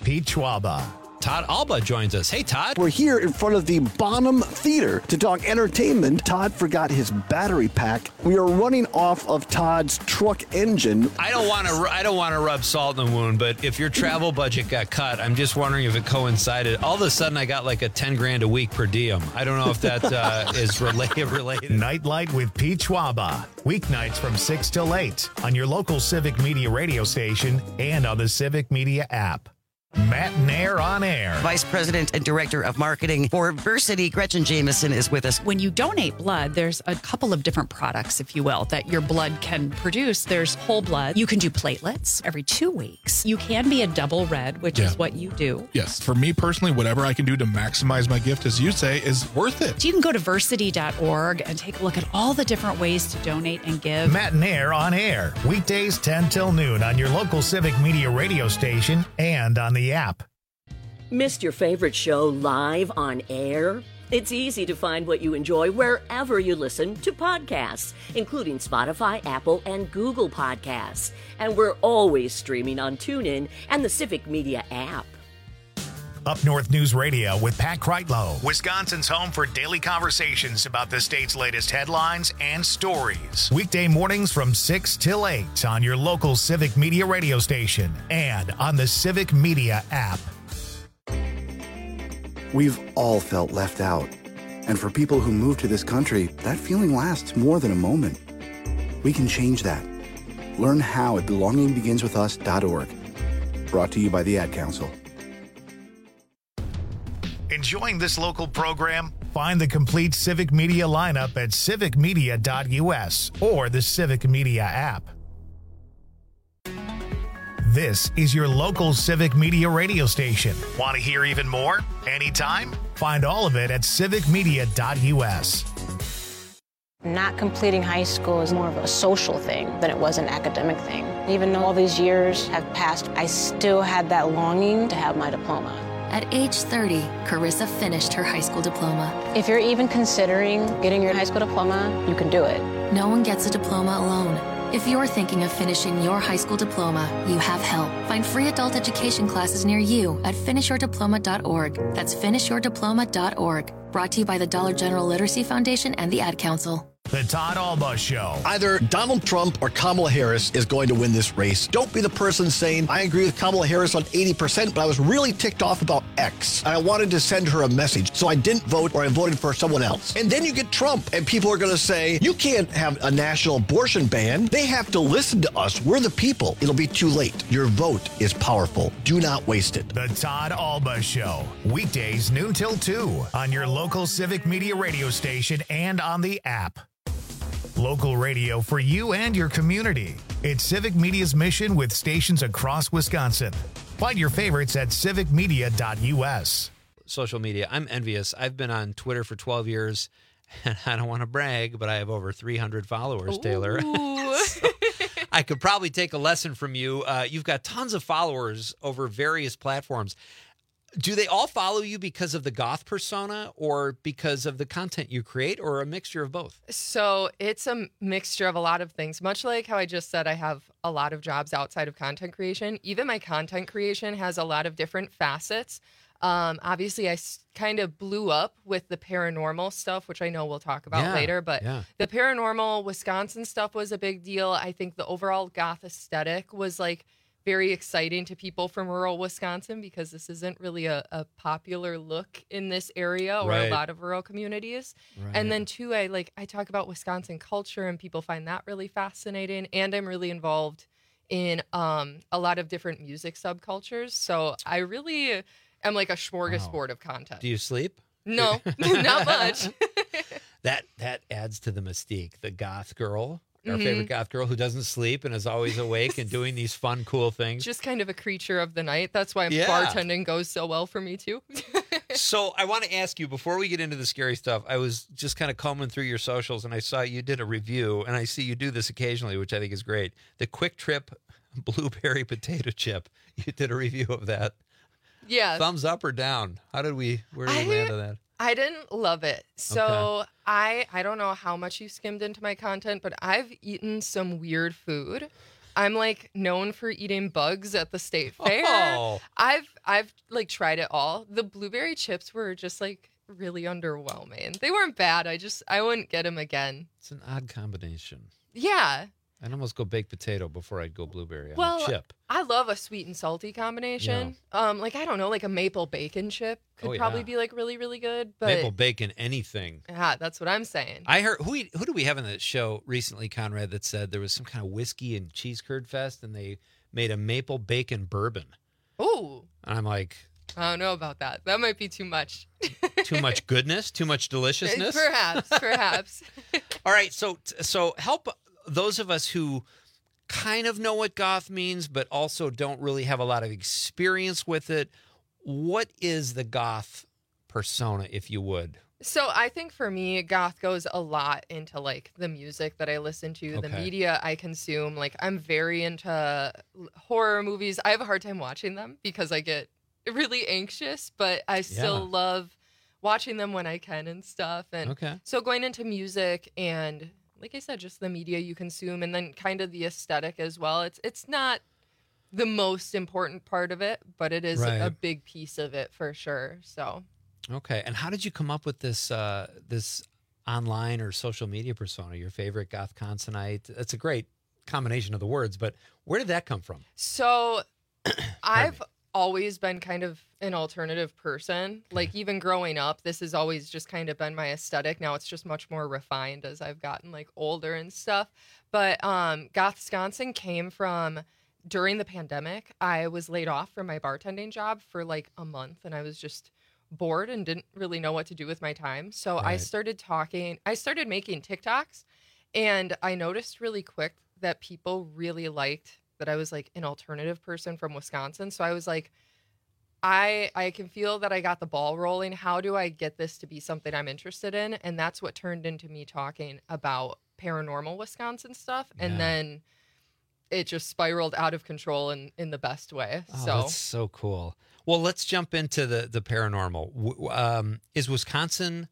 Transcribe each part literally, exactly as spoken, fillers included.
Pete Schwaba. Todd Alba joins us. Hey, Todd. We're here in front of the Bonham Theater to talk entertainment. Todd forgot his battery pack. We are running off of Todd's truck engine. I don't want to. I don't want to rub salt in the wound, but if your travel budget got cut, I'm just wondering if it coincided. All of a sudden, I got like a ten grand a week per diem. I don't know if that uh, is related. Related. Nightlight with Pete Schwaba. Weeknights from six till eight on your local Civic Media radio station and on the Civic Media app. Matt Nair on air. Vice President and Director of Marketing for Versity, Gretchen Jameson, is with us. When you donate blood, there's a couple of different products, if you will, that your blood can produce. There's whole blood. You can do platelets every two weeks. You can be a double red, which Yeah. is what you do. Yes. For me personally, whatever I can do to maximize my gift, as you say, is worth it. So you can go to versity dot org and take a look at all the different ways to donate and give. Matt Nair on air. Weekdays ten till noon on your local Civic Media radio station and on the app. Missed your favorite show live on air? It's easy to find what you enjoy wherever you listen to podcasts, including Spotify, Apple, and Google Podcasts. And we're always streaming on TuneIn and the Civic Media app. Up North News Radio with Pat Kreitlow, Wisconsin's home for daily conversations about the state's latest headlines and stories. Weekday mornings from six till eight on your local Civic Media radio station and on the Civic Media app. We've all felt left out. And for people who move to this country, that feeling lasts more than a moment. We can change that. Learn how at belonging begins with us dot org. Brought to you by the Ad Council. Enjoying this local program? Find the complete Civic Media lineup at civic media dot u s or the Civic Media app. This is your local Civic Media radio station. Want to hear even more? Anytime? Find all of it at civic media dot u s. Not completing high school is more of a social thing than it was an academic thing. Even though all these years have passed, I still had that longing to have my diploma. At age thirty, Carissa finished her high school diploma. If you're even considering getting your high school diploma, you can do it. No one gets a diploma alone. If you're thinking of finishing your high school diploma, you have help. Find free adult education classes near you at finish your diploma dot org. That's finish your diploma dot org. Brought to you by the Dollar General Literacy Foundation and the Ad Council. The Todd Alba Show. Either Donald Trump or Kamala Harris is going to win this race. Don't be the person saying, I agree with Kamala Harris on eighty percent, but I was really ticked off about X. And I wanted to send her a message, so I didn't vote or I voted for someone else. And then you get Trump, and people are going to say, you can't have a national abortion ban. They have to listen to us. We're the people. It'll be too late. Your vote is powerful. Do not waste it. The Todd Alba Show. Weekdays noon till two on your local Civic Media radio station and on the app. Local radio for you and your community. It's Civic Media's mission with stations across Wisconsin. Find your favorites at civic media dot u s. Social media. I'm envious. I've been on Twitter for twelve years, and I don't want to brag, but I have over three hundred followers, Ooh. Taylor. So I could probably take a lesson from you. Uh, you've got tons of followers over various platforms. Do they all follow you because of the goth persona or because of the content you create, or a mixture of both? So it's a mixture of a lot of things. Much like how I just said, I have a lot of jobs outside of content creation. Even my content creation has a lot of different facets. Um, obviously, I s- kind of blew up with the paranormal stuff, which I know we'll talk about Yeah, later. But yeah. the paranormal Wisconsin stuff was a big deal. I think the overall goth aesthetic was like very exciting to people from rural Wisconsin, because this isn't really a, a popular look in this area or Right. a lot of rural communities. Right. And then too, I like I talk about Wisconsin culture, and people find that really fascinating. And I'm really involved in um, a lot of different music subcultures. So I really am like a smorgasbord of content. Do you sleep? No, not much. That that adds to the mystique. The goth girl, our Mhm. favorite goth girl who doesn't sleep and is always awake and doing these fun, cool things. Just kind of a creature of the night. That's why Yeah. bartending goes so well for me too. So I want to ask you, before we get into the scary stuff, I was just kind of combing through your socials and I saw you did a review, and I see you do this occasionally, which I think is great. The Quick Trip Blueberry Potato Chip. You did a review of that. Yeah. Thumbs up or down? How did we, where did we I- land on that? I didn't love it. So Okay. I I don't know how much you skimmed into my content, but I've eaten some weird food. I'm like known for eating bugs at the state fair. Oh. I've I've like tried it all. The blueberry chips were just like really underwhelming. They weren't bad. I just I wouldn't get them again. It's an odd combination. Yeah. I'd almost go baked potato before I'd go blueberry on Well, a chip. I love a sweet and salty combination. Um, like I don't know, like a maple bacon chip could Oh, yeah. probably be like really, really good. But Maple bacon, anything. yeah, that's what I'm saying. I heard who we- who do we have in the show recently, Conrad, that said there was some kind of whiskey and cheese curd fest, and they made a maple bacon bourbon. Ooh, And I'm like, I don't know about that. That might be too much. too much goodness, too much deliciousness. Perhaps, perhaps. All right, so so help those of us who kind of know what goth means, but also don't really have a lot of experience with it. What is the goth persona, if you would? So I think for me, goth goes a lot into like the music that I listen to, the Okay. media I consume. Like I'm very into horror movies. I have a hard time watching them because I get really anxious, but I still Yeah. love watching them when I can and stuff. And Okay. so going into music and like I said, just the media you consume and then kind of the aesthetic as well. It's it's not the most important part of it, but it is Right. a big piece of it for sure. So Okay, and how did you come up with this uh, this online or social media persona? Your favorite goth consonite? That's a great combination of the words, but where did that come from? So I've always been kind of an alternative person. Like even growing up, this has always just kind of been my aesthetic. Now it's just much more refined as I've gotten like older and stuff. But um Gothsconsin came from during the pandemic. I was laid off from my bartending job for like a month and I was just bored and didn't really know what to do with my time. So I Right. started talking, I started making TikToks and I noticed really quick that people really liked that I was like an alternative person from Wisconsin. So I was like, I I can feel that I got the ball rolling. How do I get this to be something I'm interested in? And that's what turned into me talking about paranormal Wisconsin stuff. And Yeah. then it just spiraled out of control in, in the best way. Oh, so that's so cool. Well, let's jump into the the paranormal. W- Um, is Wisconsin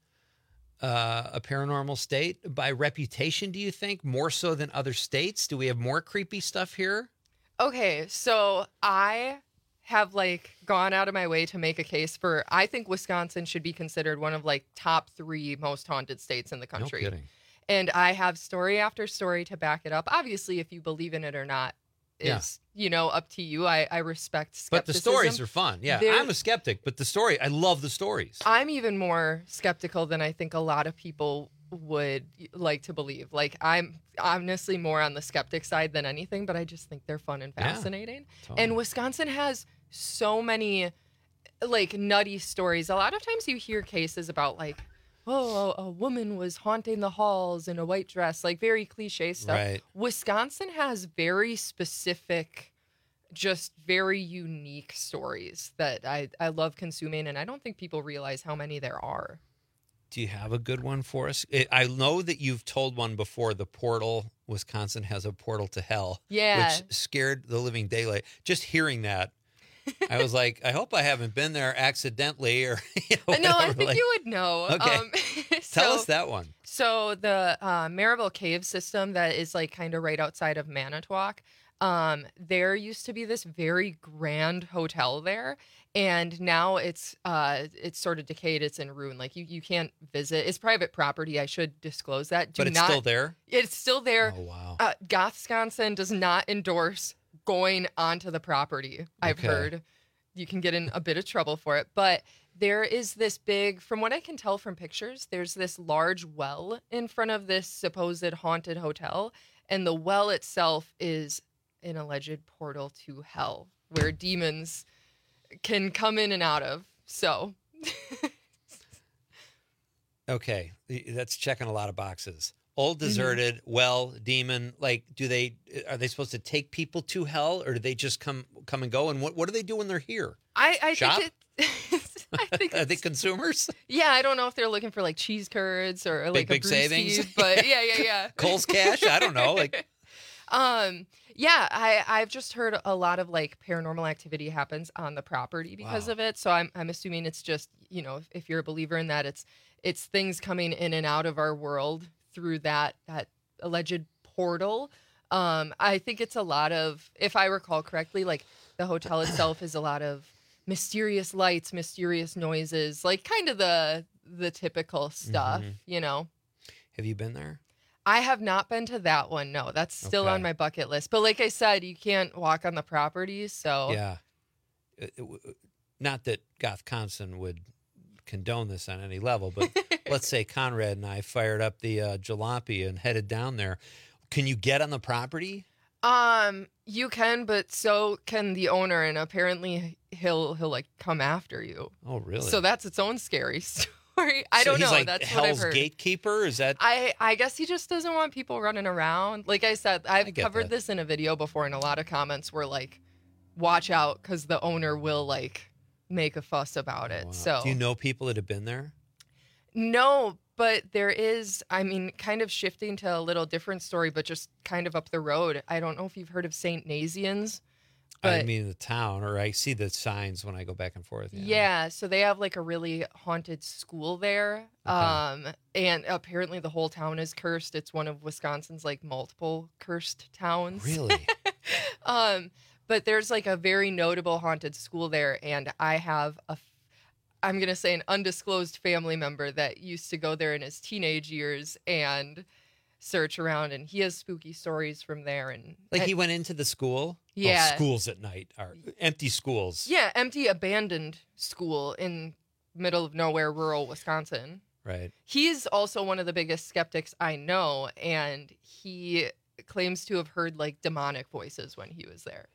uh, a paranormal state by reputation? Do you think more so than other states? Do we have more creepy stuff here? Okay, so I have like gone out of my way to make a case for I think Wisconsin should be considered one of like top three most haunted states in the country. No kidding. And I have story after story to back it up. Obviously, if you believe in it or not is, you know, up to you. I, I respect But the skepticism. stories are fun. Yeah, They're- I'm a skeptic, but the story, I love the stories. I'm even more skeptical than I think a lot of people would like to believe. Like I'm honestly more on the skeptic side than anything, but I just think they're fun and Yeah, fascinating. totally. And Wisconsin has so many like nutty stories. A lot of times you hear cases about like, oh, a, a woman was haunting the halls in a white dress, like very cliche stuff. Right. Wisconsin has very specific, just very unique stories that I, I love consuming, and I don't think people realize how many there are. Do you have a good one for us? It, I know that you've told one before. The portal, Wisconsin has a portal to hell. Yeah. Which scared the living daylight. Just hearing that, I was like, I hope I haven't been there accidentally or, you know, No, I whatever, think like- you would know. Okay. Um, Tell so- us that one. So the uh, Maryville Cave system that is like kind of right outside of Manitowoc, um, there used to be this very grand hotel there, and now it's uh, it's sort of decayed. It's in ruin. Like you, you can't visit. It's private property. I should disclose that. Do But it's not, still there? It's still there. Oh, wow. Uh, Gothsconsin does not endorse going onto the property. I've Okay. heard you can get in a bit of trouble for it, but there is this big, from what I can tell from pictures, there's this large well in front of this supposed haunted hotel, and the well itself is an alleged portal to hell where demons can come in and out of. So Okay. That's checking a lot of boxes. Old, Mm-hmm. deserted, well, demon. Like, do they, are they supposed to take people to hell or do they just come come and go? And what, what do they do when they're here? I, I Shop? think it, I think Are they consumers? yeah, I don't know if they're looking for like cheese curds or like Big, a big savings? brewski, but yeah, yeah, yeah. Cole's Cash? I don't know. Like, Um, yeah, I, I've just heard a lot of like paranormal activity happens on the property because Wow. of it. So I'm, I'm assuming it's just, you know, if, if you're a believer in that, it's, it's things coming in and out of our world through that, that alleged portal. Um, I think it's a lot of, if I recall correctly, like the hotel itself is a lot of mysterious lights, mysterious noises, like kind of the the typical stuff, Mm-hmm. you know. Have you been there? I have not been to that one. No, that's still Okay. on my bucket list. But like I said, you can't walk on the properties, so Yeah. It- it- not that Gothconsin would condone this on any level, but let's say Conrad and I fired up the uh, jalopy and headed down there. Can you get on the property? Um, you can, but so can the owner, and apparently he'll he'll like come after you. Oh, really? So that's its own scary story. I So don't he's know. like That's what I've Hell's heard. gatekeeper? Is that? I I guess he just doesn't want people running around. Like I said, I've get covered that. this in a video before, and a lot of comments were like, "Watch out, because the owner will like make a fuss about it." Wow. So Do you know people that have been there? no, but there is, I mean, kind of shifting to a little different story, but just kind of up the road. I don't know if you've heard of Saint Nazians. I But mean, the town, or I see the signs when I go back and forth. Yeah. yeah, so they have like a really haunted school there. Um, and apparently the whole town is cursed. It's one of Wisconsin's like multiple cursed towns. Really? um, but there's like a very notable haunted school there, and I have a, f- I'm gonna say an undisclosed family member that used to go there in his teenage years and search around, and he has spooky stories from there. And Like and- he went into the school? Yeah. Oh, schools at night are empty schools. yeah, empty abandoned school in middle of nowhere, rural Wisconsin. Right. He's also one of the biggest skeptics I know, and he claims to have heard like demonic voices when he was there.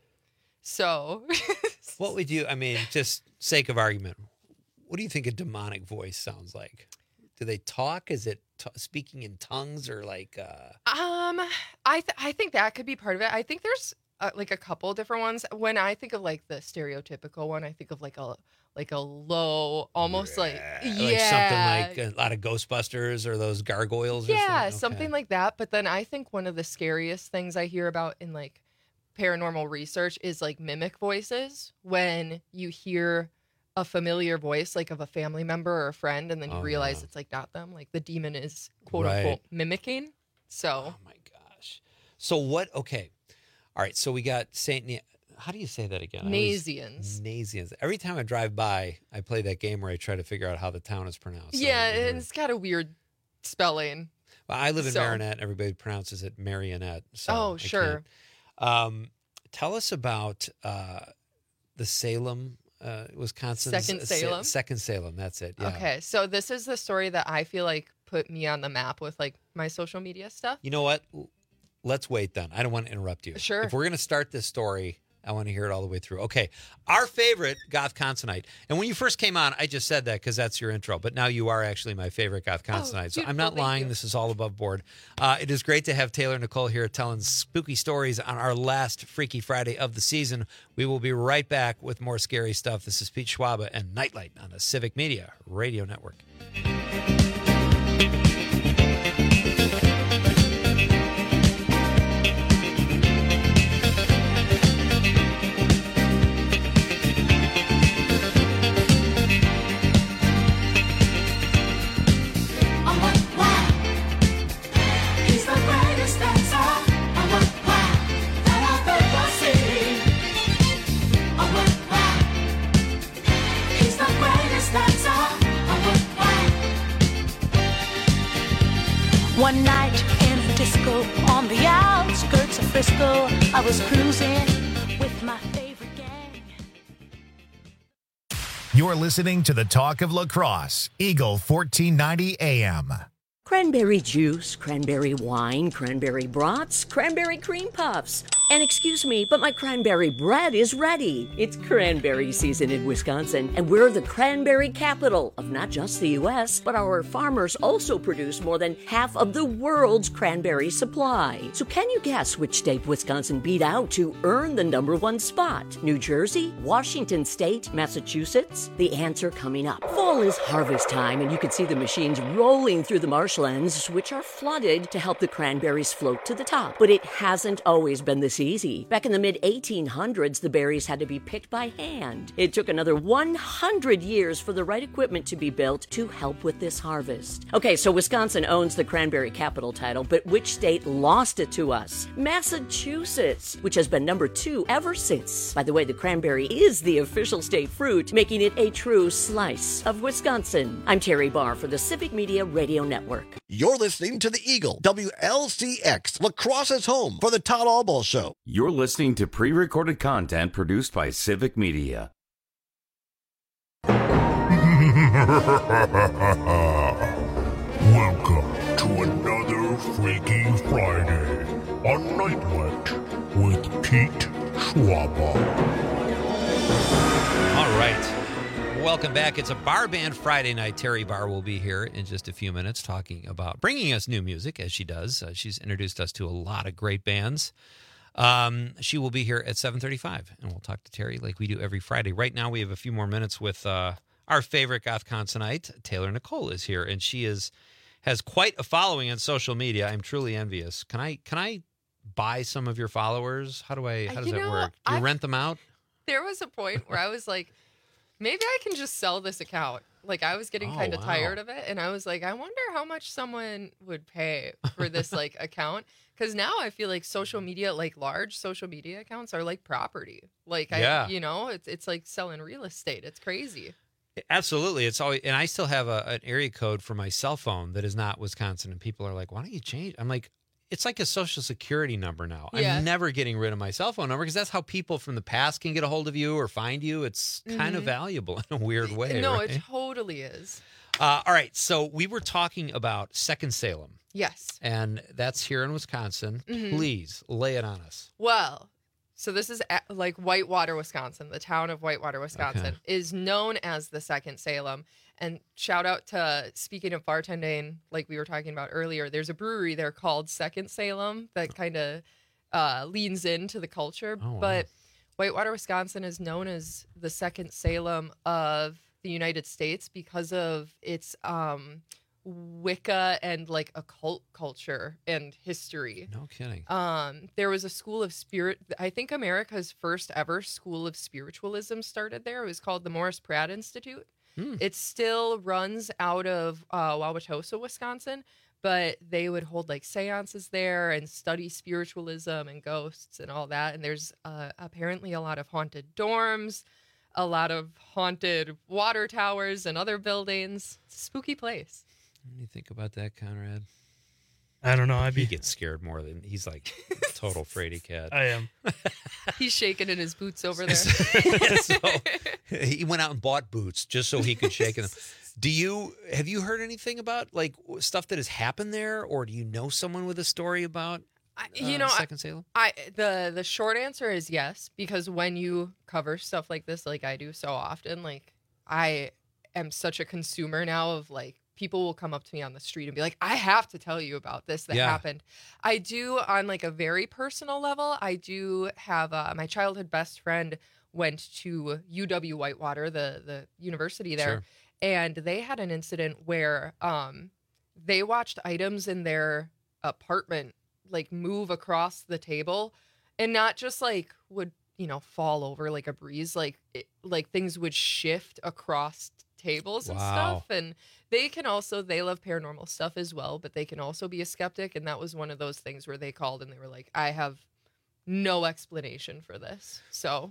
So, What would you, I mean, just sake of argument, what do you think a demonic voice sounds like? Do they talk? Is it t- speaking in tongues or like, uh, um, I th- I think that could be part of it. I think there's uh, like a couple different ones. When I think of like the stereotypical one, I think of like a like a low, almost like like yeah, something like a lot of Ghostbusters or those gargoyles or yeah, something? something Okay. like that. But then I think one of the scariest things I hear about in like paranormal research is like mimic voices. When you hear a familiar voice, like of a family member or a friend, and then you Oh, realize yeah. it's like not them. Like the demon is quote Right. unquote mimicking. So Oh my gosh. So what, okay. All right. So we got Saint, Ne- how do you say that again? I always- Nazians. Nazians. Every time I drive by, I play that game where I try to figure out how the town is pronounced. So Yeah, I've never- and it's got a weird spelling. Well, I live in So- Marinette. Everybody pronounces it Marionette. So Oh, I sure. can't. Um, tell us about uh, the Salem, uh, Wisconsin. Second Salem? Second Salem. That's it. Yeah. Okay, so this is the story that I feel like put me on the map with like my social media stuff. You know what? L- Let's wait then. I don't want to interrupt you. Sure. If we're going to start this story, I want to hear it all the way through. Okay. Our favorite Gothconsonite. And when you first came on, I just said that because that's your intro. But now you are actually my favorite Gothconsonite. so I'm beautiful. not Thank lying. you. This is all above board. Uh, it is great to have Taylor Nicole here telling spooky stories on our last Freaky Friday of the season. We will be right back with more scary stuff. This is Pete Schwaba and Nightlight on the Civic Media Radio Network. One night in a disco on the outskirts of Frisco, I was cruising with my favorite gang. You're listening to the Talk of La Crosse, Eagle fourteen ninety A M. Cranberry juice, cranberry wine, cranberry brats, cranberry cream puffs. And excuse me, but my cranberry bread is ready. It's cranberry season in Wisconsin, and we're the cranberry capital of not just the U S, but our farmers also produce more than half of the world's cranberry supply. So can you guess which state Wisconsin beat out to earn the number one spot? New Jersey? Washington State? Massachusetts? The answer coming up. Fall is harvest time, and you can see the machines rolling through the marshlands, which are flooded to help the cranberries float to the top. But it hasn't always been this easy. Back in the mid eighteen hundreds, the berries had to be picked by hand. It took another one hundred years for the right equipment to be built to help with this harvest. Okay, so Wisconsin owns the cranberry capital title, but which state lost it to us? Massachusetts, which has been number two ever since. By the way, the cranberry is the official state fruit, making it a true slice of Wisconsin. I'm Terry Barr for the Civic Media Radio Network. You're listening to the Eagle, W L C X, La Crosse's home for the Todd Albaugh Show. You're listening to pre-recorded content produced by Civic Media. Welcome to another Freaky Friday on Nightlight with Pete Schwaba. All right. Welcome back. It's a Bar Band Friday night. Terry Barr will be here in just a few minutes talking about bringing us new music, as she does. Uh, she's introduced us to a lot of great bands. Um, she will be here at seven thirty-five, and we'll talk to Terry like we do every Friday. Right now, we have a few more minutes with uh, our favorite goth consonite. Taylor Nicole is here, and she is has quite a following on social media. I'm truly envious. Can I can I buy some of your followers? How do I? How does You that know, work? Do you I've- rent them out? There was a point where I was like, maybe I can just sell this account. Like, I was getting Oh, kind of wow. tired of it, and I was like, I wonder how much someone would pay for this like account. Because now I feel like social media, like large social media accounts, are like property. Like, Yeah. I, you know, it's it's like selling real estate. It's crazy. Absolutely. It's always, and I still have a, an area code for my cell phone that is not Wisconsin. And people are like, why don't you change? I'm like, it's like a social security number now. Yeah. I'm never getting rid of my cell phone number because that's how people from the past can get a hold of you or find you. It's kind of Mhm. valuable in a weird way. no, right? it totally is. Uh, all right. So we were talking about Second Salem, Yes. and that's here in Wisconsin. Mhm. Please lay it on us. Well, so this is at, like Whitewater, Wisconsin. The town of Whitewater, Wisconsin Okay. is known as the Second Salem. And shout out to, speaking of bartending, like we were talking about earlier, there's a brewery there called Second Salem that kind of uh, leans into the culture. Oh, wow. But Whitewater, Wisconsin is known as the Second Salem of the United States because of its um, Wicca and like occult culture and history. No kidding. Um, there was a school of spirit. I think America's first ever school of spiritualism started there. It was called the Morris Pratt Institute. Hmm. It still runs out of uh, Wauwatosa, Wisconsin, but they would hold like seances there and study spiritualism and ghosts and all that. And there's uh, apparently a lot of haunted dorms, a lot of haunted water towers and other buildings. It's a spooky place. What do you think about that, Conrad? I don't know. I'd He be. gets scared more than he's like a total fraidy cat. I am. He's shaking in his boots over there. So, he went out and bought boots just so he could shake them. Do you have you heard anything about like stuff that has happened there, or do you know someone with a story about I, uh, you know, I- Second Salem? I the the short answer is yes, because when you cover stuff like this, like I do so often, like I am such a consumer now of like people will come up to me on the street and be like, I have to tell you about this that Yeah. happened. I do on like a very personal level. I do have uh, my childhood best friend went to U W Whitewater, the the university there, Sure. and they had an incident where um they watched items in their apartment like move across the table, and not just like would you know fall over like a breeze, like it, like things would shift across tables and Wow. stuff. And they can also they love paranormal stuff as well, but they can also be a skeptic, and that was one of those things where they called and they were like, I have no explanation for this. So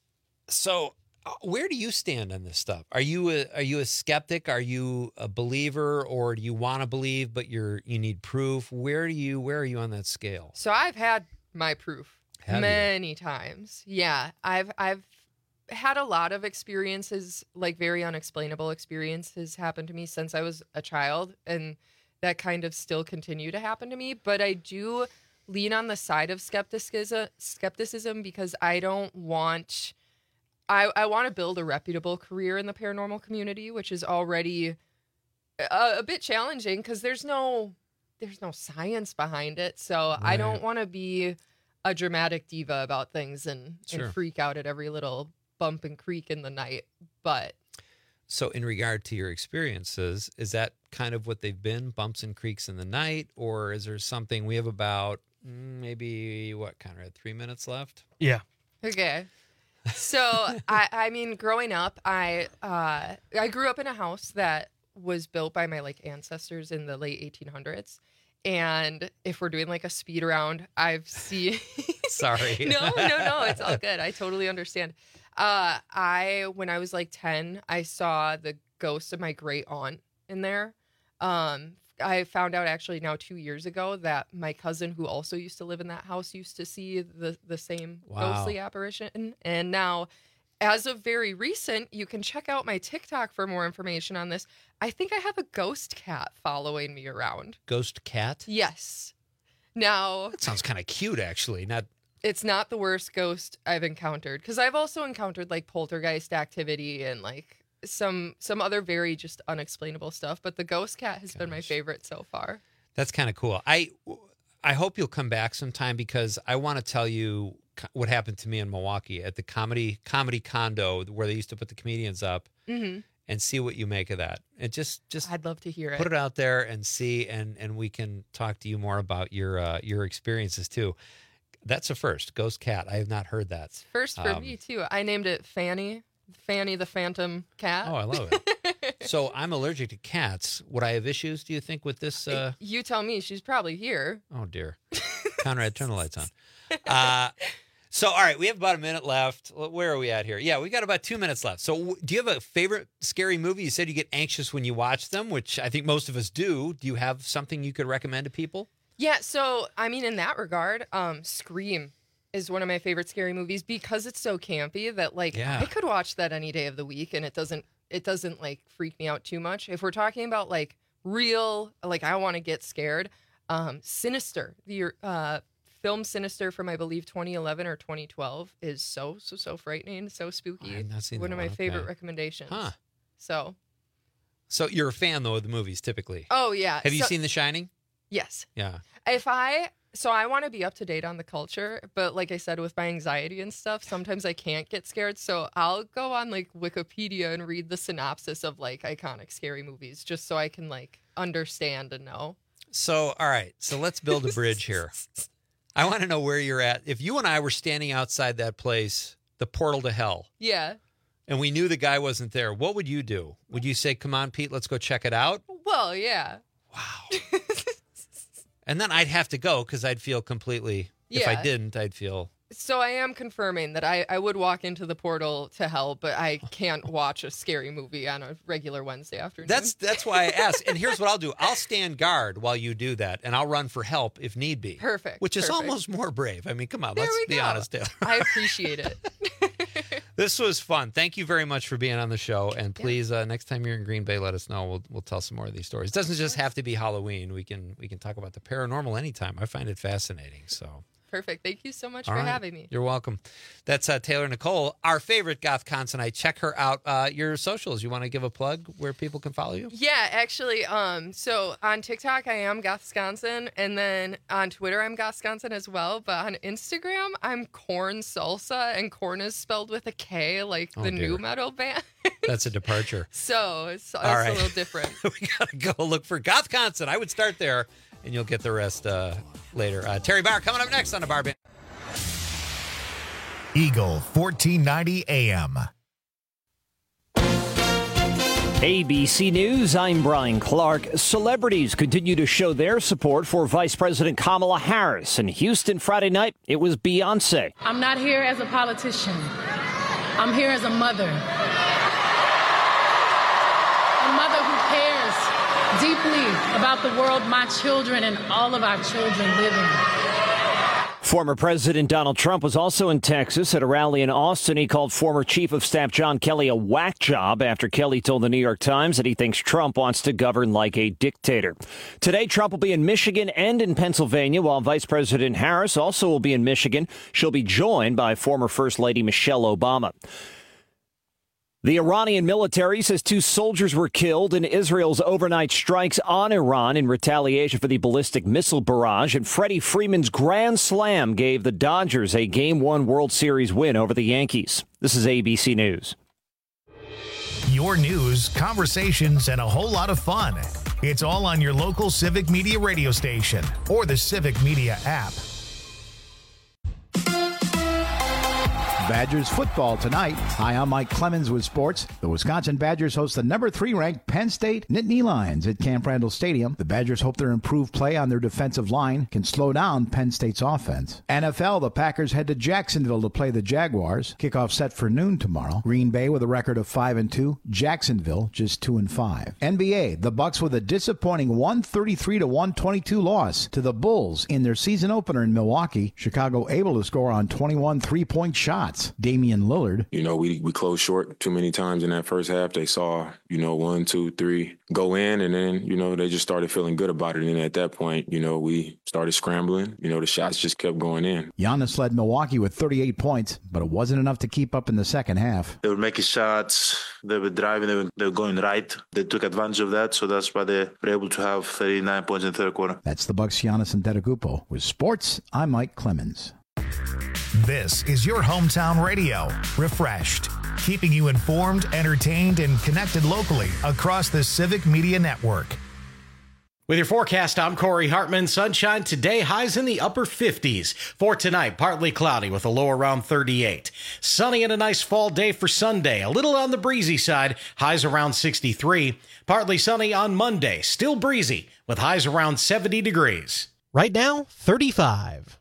So, uh, where do you stand on this stuff? Are you a, are you a skeptic? Are you a believer, or do you want to believe but you're you need proof? Where do you where are you on that scale? So I've had my proof Have you? many times. Yeah, I've I've had a lot of experiences, like very unexplainable experiences happen to me since I was a child, and that kind of still continue to happen to me. But I do lean on the side of skepticism, skepticism because I don't want. I, I want to build a reputable career in the paranormal community, which is already a, a bit challenging because there's no there's no science behind it. So I Right. don't want to be a dramatic diva about things and, Sure. and freak out at every little bump and creak in the night. But So, in regard to your experiences, is that kind of what they've been, bumps and creaks in the night, or is there something we have about maybe what, Conrad? Three minutes left. Yeah. Okay. So I, I mean, growing up, I uh, I grew up in a house that was built by my like ancestors in the late eighteen hundreds. And if we're doing like a speed round, I've seen. Sorry. no, no, no. It's all good. I totally understand. Uh, I when I was like ten, I saw the ghost of my great aunt in there. Um, I found out actually now two years ago that my cousin who also used to live in that house used to see the, the same Wow. ghostly apparition. And now, as of very recent, you can check out my TikTok for more information on this. I think I have a ghost cat following me around. Ghost cat? Yes. Now, That sounds kind of cute, actually. Not it's not the worst ghost I've encountered because I've also encountered like poltergeist activity and like some some other very just unexplainable stuff, but the ghost cat has been my favorite so far. That's kind of cool. I I hope you'll come back sometime because I want to tell you co- what happened to me in Milwaukee at the comedy comedy condo where they used to put the comedians up, Mm-hmm. and see what you make of that. And just just I'd love to hear it. put it out there and see, and and we can talk to you more about your uh, your experiences too. That's a first, ghost cat. I have not heard that. First for Um, me too. I named it Fanny, Fanny the Phantom Cat. Oh, I love it. So I'm allergic to cats. Would I have issues, do you think, with this? Uh... You tell me. She's probably here. Oh, dear. Conrad, turn the lights on. Uh, so, all right, we have about a minute left. Where are we at here? Yeah, we got about two minutes left. So w- do you have a favorite scary movie? You said you get anxious when you watch them, which I think most of us do. Do you have something you could recommend to people? Yeah, so I mean, in that regard, um, Scream is one of my favorite scary movies because it's so campy that like Yeah. I could watch that any day of the week and it doesn't it doesn't like freak me out too much. If we're talking about like real, like I want to get scared, um, Sinister, the uh, film Sinister from I believe twenty eleven or twenty twelve is so so so frightening, so spooky. I have not seen one that of my one, favorite okay. recommendations. Huh. So, So you're a fan, though, of the movies, typically. oh yeah. Have you So- seen The Shining? Yes. Yeah. If I so I want to be up to date on the culture, but like I said, with my anxiety and stuff, sometimes I can't get scared. So I'll go on like Wikipedia and read the synopsis of like iconic scary movies just so I can like understand and know. So, all right. So let's build a bridge here. I want to know where you're at. If you and I were standing outside that place, the portal to hell, Yeah. and we knew the guy wasn't there, what would you do? Would you say, come on, Pete, let's go check it out? Well, yeah. And then I'd have to go because I'd feel completely, if I Yeah. didn't, I'd feel, So I am confirming that I, I would walk into the portal to hell, but I can't watch a scary movie on a regular Wednesday afternoon. that's that's why I asked. And here's what I'll do. I'll stand guard while you do that, and I'll run for help if need be. Perfect, Which is perfect. almost more brave. I mean, come on, There let's we be go. honest, Taylor. I appreciate it. This was fun. Thank you very much for being on the show. And please, uh, next time you're in Green Bay, let us know. We'll we'll tell some more of these stories. It doesn't just have to be Halloween. We can we can talk about the paranormal anytime. I find it fascinating. So Perfect. Thank you so much all for right. having me. You're welcome. That's uh, Taylor Nicole, our favorite goth consonite. Check her out. Uh, your socials. You want to give a plug where people can follow you? Yeah, actually, um, so on TikTok I am Gothsconsin, and then on Twitter I'm Gothsconsin as well. But on Instagram I'm Corn Salsa, and corn is spelled with a K, like Oh, the dear. new metal band. That's a departure. So it's, it's All right. a little different. We gotta go look for goth consonant. I would start there, and you'll get the rest uh, later. Uh, Terry Barr coming up next on the Bar Band. Eagle fourteen ninety A M. A B C News, I'm Brian Clark. Celebrities continue to show their support for Vice President Kamala Harris. In Houston Friday night, it was Beyonce. I'm not here as a politician. I'm here as a mother. A mother who cares deeply about the world my children and all of our children live in. Former President Donald Trump was also in Texas at a rally in Austin. He called former Chief of Staff John Kelly a whack job after Kelly told the New York Times that he thinks Trump wants to govern like a dictator. Today, Trump will be in Michigan and in Pennsylvania, while Vice President Harris also will be in Michigan. She'll be joined by former First Lady Michelle Obama. The Iranian military says two soldiers were killed in Israel's overnight strikes on Iran in retaliation for the ballistic missile barrage. And Freddie Freeman's grand slam gave the Dodgers a Game one World Series win over the Yankees. This is A B C News. Your news, conversations, and a whole lot of fun. It's all on your local Civic Media radio station or the Civic Media app. Badgers football tonight. Hi, I'm Mike Clemens with sports. The Wisconsin Badgers host the number three ranked Penn State Nittany Lions at Camp Randall Stadium. The Badgers hope their improved play on their defensive line can slow down Penn State's offense. N F L, the Packers head to Jacksonville to play the Jaguars. Kickoff set for noon tomorrow. Green Bay with a record of five and two. Jacksonville just two and five. N B A, the Bucks with a disappointing one thirty-three to one twenty-two loss to the Bulls in their season opener in Milwaukee. Chicago able to score on twenty-one three-point shots. Damian Lillard. You know, we we closed short too many times in that first half. They saw, you know, one, two, three go in, and then, you know, they just started feeling good about it. And at that point, you know, we started scrambling. You know, the shots just kept going in. Giannis led Milwaukee with thirty-eight points, but it wasn't enough to keep up in the second half. They were making shots. They were driving. They were, they were going right. They took advantage of that, so that's why they were able to have thirty-nine points in the third quarter. That's the Bucks, Giannis Antetokounmpo. With sports, I'm Mike Clemens. This is your hometown radio. Refreshed, keeping you informed, entertained, and connected locally across the Civic Media Network. With your forecast, I'm Corey Hartman. Sunshine today, highs in the upper fifties. For tonight, partly cloudy with a low around thirty-eight. Sunny and a nice fall day for Sunday. A little on the breezy side, highs around sixty-three. Partly sunny on Monday, still breezy with highs around seventy degrees. Right now, thirty-five.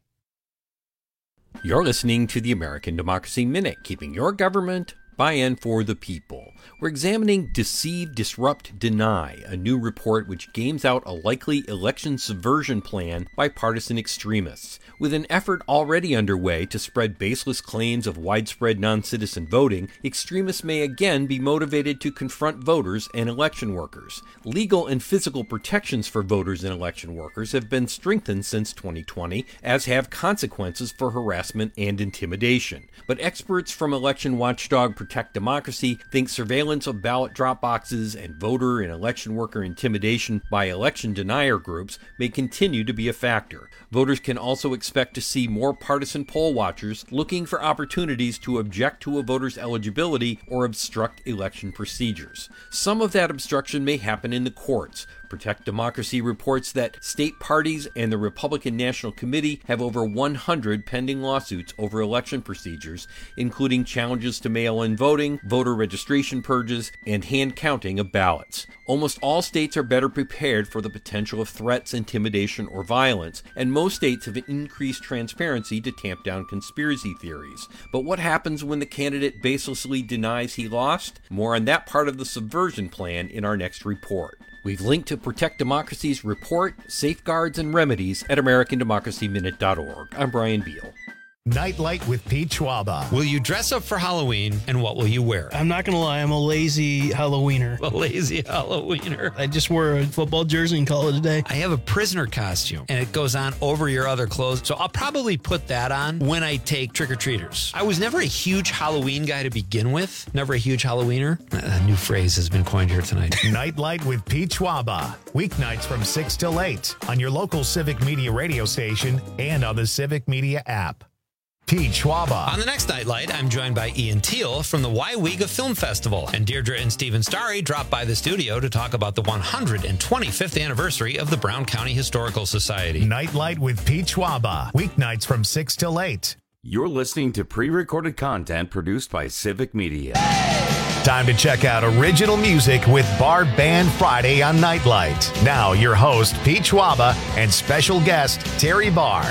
You're listening to the American Democracy Minute, keeping your government by and for the people. We're examining Deceive, Disrupt, Deny, a new report which games out a likely election subversion plan by partisan extremists. With an effort already underway to spread baseless claims of widespread non-citizen voting, extremists may again be motivated to confront voters and election workers. Legal and physical protections for voters and election workers have been strengthened since twenty twenty, as have consequences for harassment and intimidation. But experts from election watchdog Protect Democracy think surveillance of ballot drop boxes and voter and election worker intimidation by election denier groups may continue to be a factor. Voters can also expect to see more partisan poll watchers looking for opportunities to object to a voter's eligibility or obstruct election procedures. Some of that obstruction may happen in the courts. Protect Democracy reports that state parties and the Republican National Committee have over one hundred pending lawsuits over election procedures, including challenges to mail-in voting, voter registration purges, and hand counting of ballots. Almost all states are better prepared for the potential of threats, intimidation, or violence, and most states have increased transparency to tamp down conspiracy theories. But what happens when the candidate baselessly denies he lost? More on that part of the subversion plan in our next report. We've linked to Protect Democracy's report, Safeguards and Remedies at American Democracy Minute dot org. I'm Brian Beal. Nightlight with Pete Schwaba. Will you dress up for Halloween, and what will you wear? I'm not going to lie, I'm a lazy Halloweener. A lazy Halloweener. I just wore a football jersey and call it a day. I have a prisoner costume, and it goes on over your other clothes, so I'll probably put that on when I take trick-or-treaters. I was never a huge Halloween guy to begin with. Never a huge Halloweener. A new phrase has been coined here tonight. Nightlight with Pete Schwaba. Weeknights from six till eight on your local Civic Media radio station and on the Civic Media app. Pete Schwaba. On the next Nightlight, I'm joined by Ian Teal from the Waiwiga Film Festival, and Deirdre and Stephen Starry drop by the studio to talk about the one hundred twenty-fifth anniversary of the Brown County Historical Society. Nightlight with Pete Schwaba. Weeknights from six till eight. You're listening to pre-recorded content produced by Civic Media. Time to check out original music with Bar Band Friday on Nightlight. Now, your host, Pete Schwaba, and special guest, Terry Barr.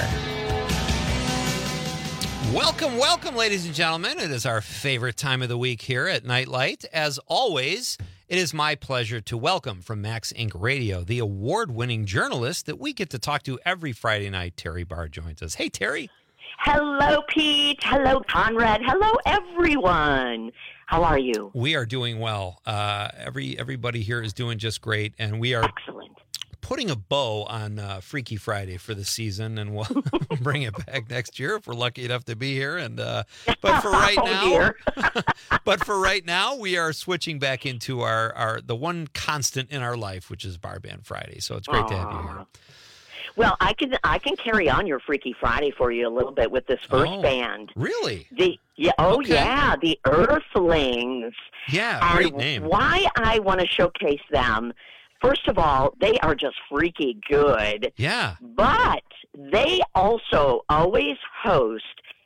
Welcome, welcome, ladies and gentlemen. It is our favorite time of the week here at Nightlight. As always, it is my pleasure to welcome from Max Incorporated. Radio, the award-winning journalist that we get to talk to every Friday night. Terry Barr joins us. Hey, Terry. Hello, Pete. Hello, Conrad. Hello, everyone. How are you? We are doing well. Uh, every everybody here is doing just great, and we are excellent. Putting a bow on uh, Freaky Friday for the season, and we'll bring it back next year if we're lucky enough to be here. And uh, but for right now, but for right now, we are switching back into our, our the one constant in our life, which is Bar Band Friday. So it's great Aww. to have you here. Well, I can I can carry on your Freaky Friday for you a little bit with this first oh, band. Really? The yeah, oh okay. yeah, the Earthlings. Yeah, great and name. Why I want to showcase them. First of all, they are just freaky good. Yeah. But they also always host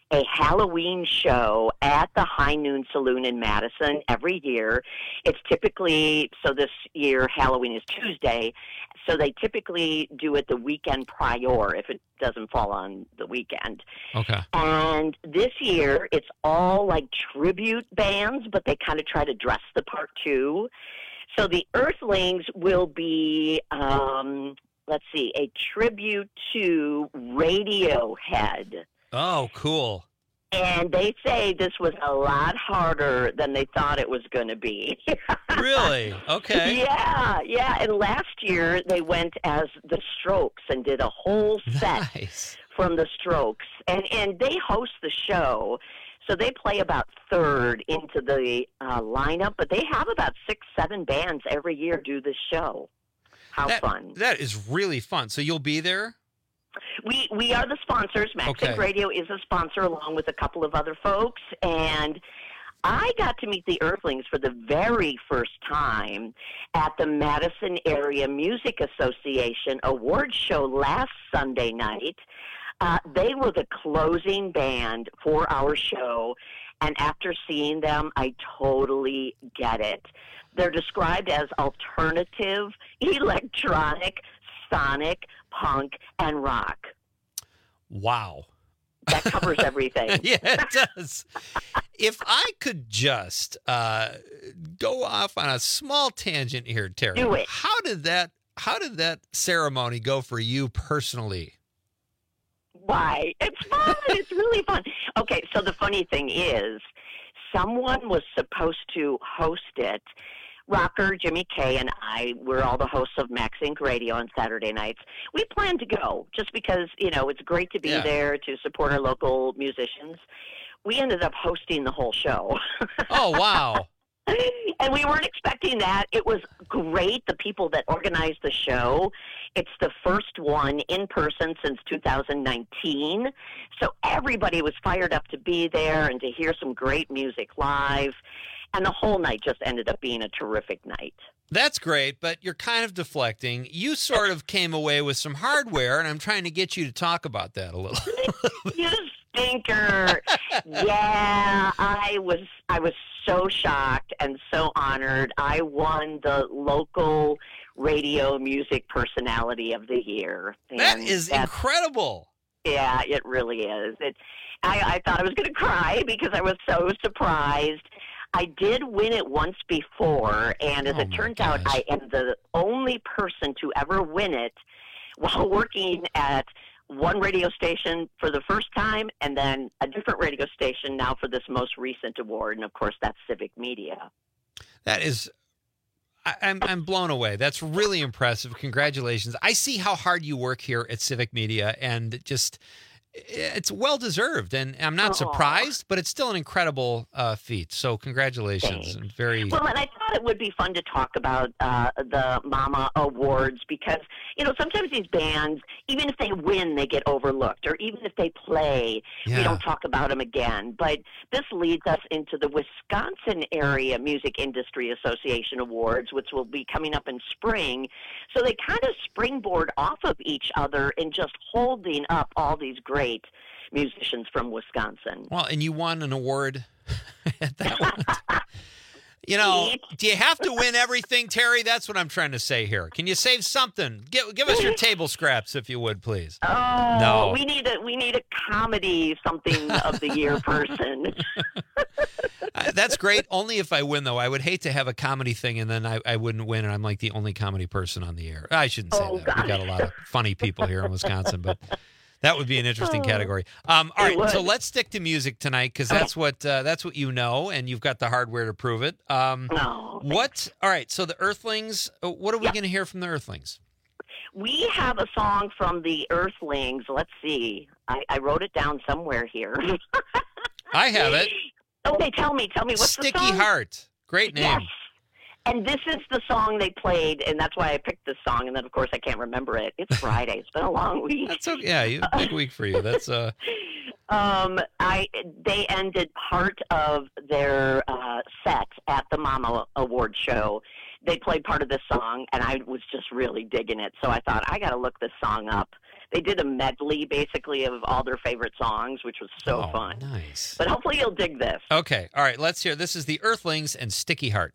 a Halloween show at the High Noon Saloon in Madison every year. It's typically, so this year Halloween is Tuesday, so they typically do it the weekend prior if it doesn't fall on the weekend. Okay. And this year it's all like tribute bands, but they kind of try to dress the part too. So the Earthlings will be, um, let's see, a tribute to Radiohead. Oh, cool. And they say this was a lot harder than they thought it was going to be. Really? Okay. Yeah, yeah. And last year they went as the Strokes and did a whole set Nice. from the Strokes. And, and they host the show. So they play about third into the uh, lineup, but they have about six, seven bands every year do this show. How That- fun. That is really fun. So you'll be there? We we are the sponsors. Maxim Okay. Radio is a sponsor along with a couple of other folks. And I got to meet the Earthlings for the very first time at the Madison Area Music Association Awards show last Sunday night. Uh, they were the closing band for our show, and after seeing them, I totally get it. They're described as alternative, electronic, sonic, punk, and rock. Wow. That covers everything. Yeah, it does. If I could just uh, go off on a small tangent here, Terry. Do it. How did that how did that ceremony go for you personally? Why? It's fun. It's really fun. Okay, so the funny thing is, someone was supposed to host it. Rocker, Jimmy Kay, and I, we're all the hosts of Max Inc Radio on Saturday nights. We planned to go just because, you know, it's great to be Yeah. there to support our local musicians. We ended up hosting the whole show. Oh, wow. And we weren't expecting that. It was great. The people that organized the show, it's the first one in person since two thousand nineteen. So everybody was fired up to be there and to hear some great music live. And the whole night just ended up being a terrific night. That's great, but you're kind of deflecting. You sort of came away with some hardware, and I'm trying to get you to talk about that a little. You stinker. Yeah, I was I was so shocked and so honored. I won the local radio music personality of the year. That And is that's- incredible. Yeah, it really is. It, I, I thought I was going to cry because I was so surprised. I did win it once before, and as Oh it my turns out, gosh. I am the only person to ever win it while working at one radio station for the first time and then a different radio station now for this most recent award, and of course that's Civic Media. That is, I, I'm I'm blown away. That's really impressive. Congratulations. I see how hard you work here at Civic Media, and just it's well deserved. And I'm not Aw. surprised, but it's still an incredible uh, feat. So congratulations, Thanks. and very. Well, and I thought it would be fun to talk about uh, the Mama Awards because, you know, sometimes these bands, even if they win, they get overlooked. Or even if they play, Yeah. we don't talk about them again. But this leads us into the Wisconsin Area Music Industry Association Awards, which will be coming up in spring. So they kind of springboard off of each other in just holding up all these great musicians from Wisconsin. Well, and you won an award at that one. You know, do you have to win everything, Terry? That's what I'm trying to say here. Can you save something? Give, give us your table scraps, if you would, please. Oh, No. we need a we need a comedy something of the year person. Uh, That's great. Only if I win, though. I would hate to have a comedy thing and then I, I wouldn't win, and I'm like the only comedy person on the air. I shouldn't say Oh, that. We got a lot of funny people here in Wisconsin, but that would be an interesting Oh. category. Um, all It right, would. so let's stick to music tonight because that's what uh, that's what you know, and you've got the hardware to prove it. Um, No, what? All right. So the Earthlings. uh, What are we going to hear from the Earthlings? We have a song from the Earthlings. Let's see. I, I wrote it down somewhere here. I have it. Okay, tell me, tell me what's Sticky the song? Heart. Great name. Yes. And this is the song they played, and that's why I picked this song. And then, of course, I can't remember it. It's Friday. It's been a long week. That's okay. Yeah, you- big week for you. That's uh. Um, I they ended part of their uh, set at the Mama Award show. They played part of this song, and I was just really digging it. So I thought, I got to look this song up. They did a medley, basically, of all their favorite songs, which was so Oh, fun. nice. But hopefully you'll dig this. Okay. All right. Let's hear. This is the Earthlings and Sticky Heart.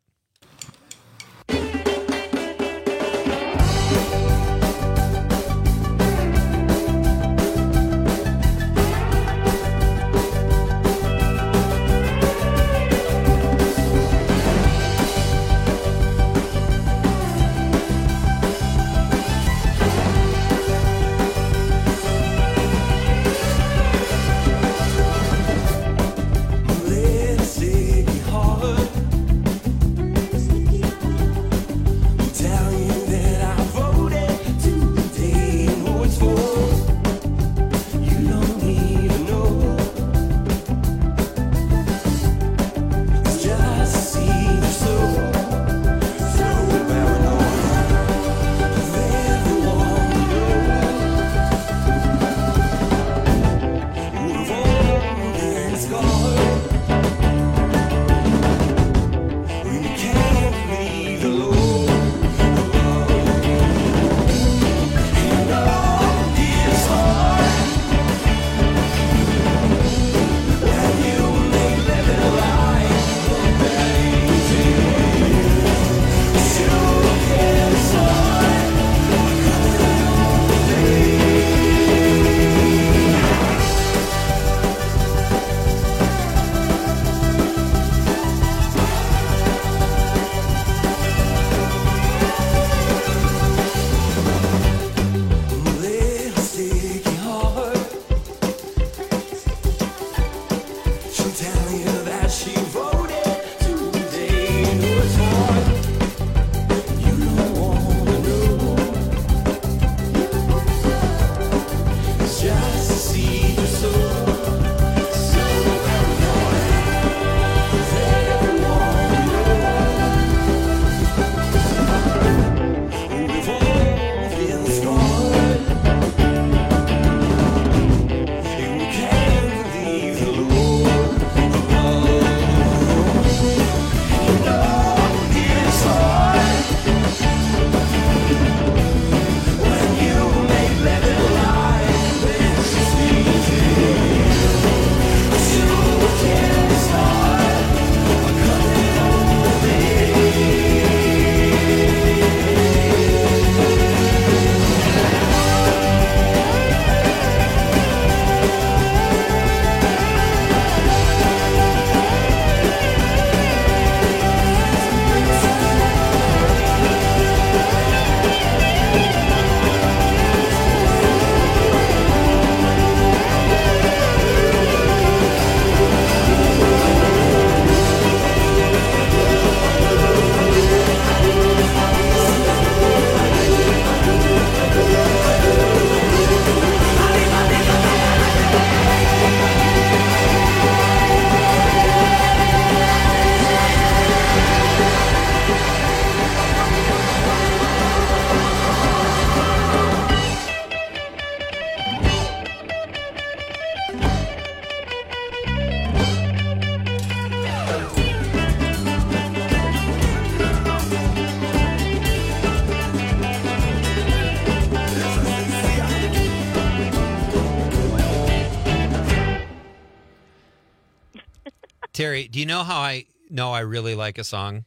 Terry, do you know how I know I really like a song?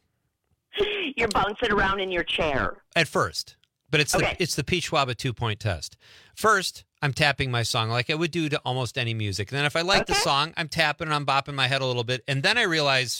You're bouncing around in your chair. At first. But it's Okay. the it's the Pete Schwab two-point test. First, I'm tapping my song like I would do to almost any music. And then if I like the song, I'm tapping and I'm bopping my head a little bit. And then I realize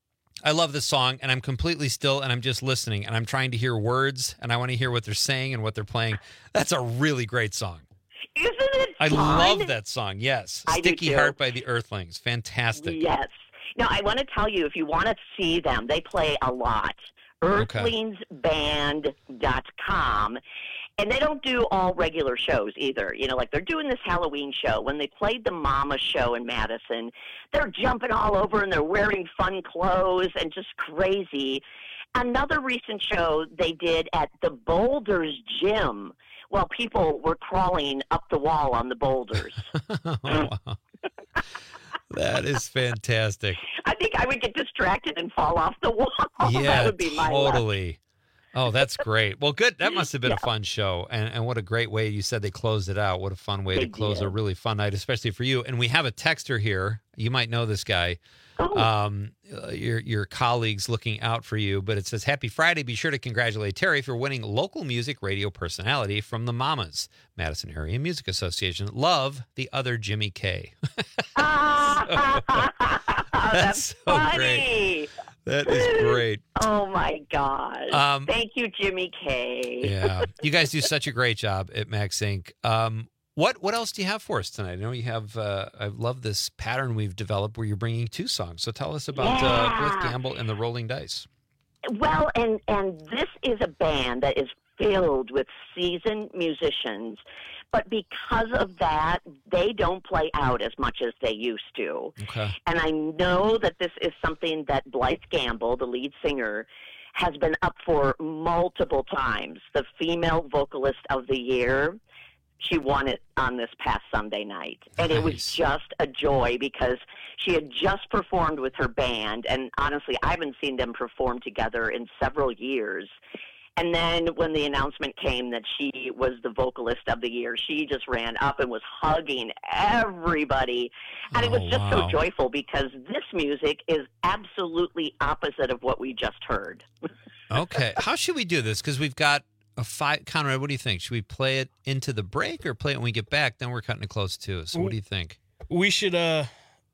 I love the song and I'm completely still and I'm just listening and I'm trying to hear words and I want to hear what they're saying and what they're playing. That's a really great song. Isn't it I fun? love that song. Yes. I do Sticky too. Heart by the Earthlings. Fantastic. Yes. Now, I want to tell you, if you want to see them, they play a lot. earthlings band dot com. And they don't do all regular shows either. You know, like they're doing this Halloween show. When they played the Mama show in Madison, they're jumping all over and they're wearing fun clothes and just crazy. another recent show they did at the Boulders Gym while people were crawling up the wall on the boulders. Oh, wow. That is fantastic. I think I would get distracted and fall off the wall. Yeah, that would be my luck. totally. Oh, that's great. Well, good. That must have been Yeah. a fun show. And, and what a great way you said they closed it out. What a fun way They to close did. a really fun night, especially for you. And we have a texter here. You might know this guy. Oh. Um, uh, your your colleagues looking out for you. But it says, Happy Friday. Be sure to congratulate Terry for winning Local Music Radio Personality from the Mamas, Madison Area Music Association. Love, the other Jimmy K. That's so funny. great. That is great. Oh, my God. Um, Thank you, Jimmy K. Yeah, you guys do such a great job at Max Inc. Um, what what else do you have for us tonight? I know you have. Uh, I love this pattern we've developed where you're bringing two songs. So tell us about Yeah. uh, Blythe Gamble and the Rolling Dice. Well, and, and this is a band that is filled with seasoned musicians, but because of that, they don't play out as much as they used to. Okay. And I know that this is something that Blythe Gamble, the lead singer, has been up for multiple times. The Female Vocalist of the Year, she won it on this past Sunday night. And it was just a joy because she had just performed with her band. And honestly, I haven't seen them perform together in several years. And then when the announcement came that she was the vocalist of the year, she just ran up and was hugging everybody. And it was Oh, just wow. so joyful because this music is absolutely opposite of what we just heard. Okay, how should we do this? Because we've got a five. Conrad, what do you think? Should we play it into the break or play it when we get back? Then we're cutting it close too. So what do you think? We should, uh,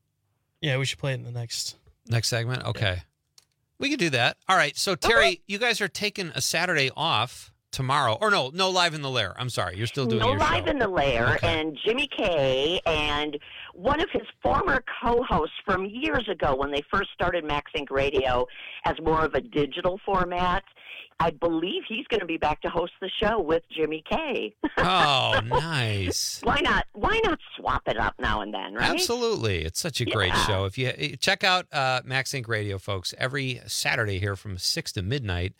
yeah, we should play it in the next. Next segment? Okay. We can do that. All right. So, Terry, you guys are taking a Saturday off tomorrow. Or no, no Live in the Lair. I'm sorry. You're still doing No your Live show. in the Lair, Okay. and Jimmy K and one of his former co-hosts from years ago when they first started Max Inc Radio as more of a digital format. I believe he's going to be back to host the show with Jimmy K. Oh, nice. Why not? Why not swap it up now and then, right? Absolutely. It's such a great Yeah. show. If you check out uh, Max Inc Radio, folks, every Saturday here from six to midnight.